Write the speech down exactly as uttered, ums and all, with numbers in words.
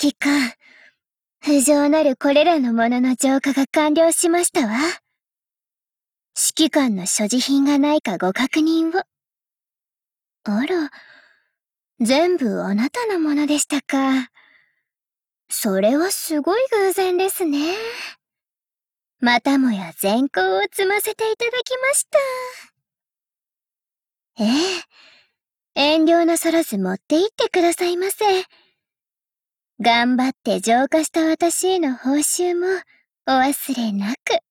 指揮官、不浄なるこれらのものの浄化が完了しましたわ。指揮官の所持品がないかご確認を。あら、全部あなたのものでしたか。それはすごい偶然ですね。またもや善行を積ませていただきました。ええ、遠慮なさらず持って行ってくださいませ。頑張って浄化した私への報酬もお忘れなく。